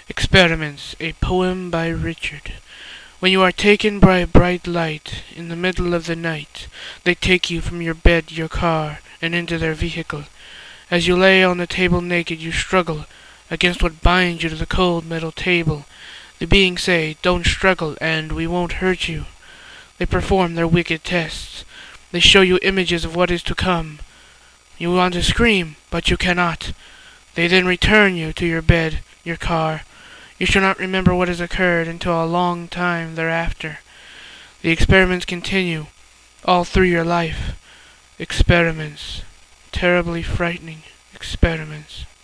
Experiments, a poem by Richard. When you are taken by a bright light in the middle of the night, they take you from your bed, your car, and into their vehicle. As you lay on the table naked, you struggle against what binds you to the cold metal table. The beings say, "Don't struggle, and we won't hurt you." They perform their wicked tests. They show you images of what is to come. You want to scream, but you cannot. They then return you to your bed, your car. You shall not remember what has occurred until a long time thereafter. The experiments continue all through your life. Experiments. Terribly frightening experiments.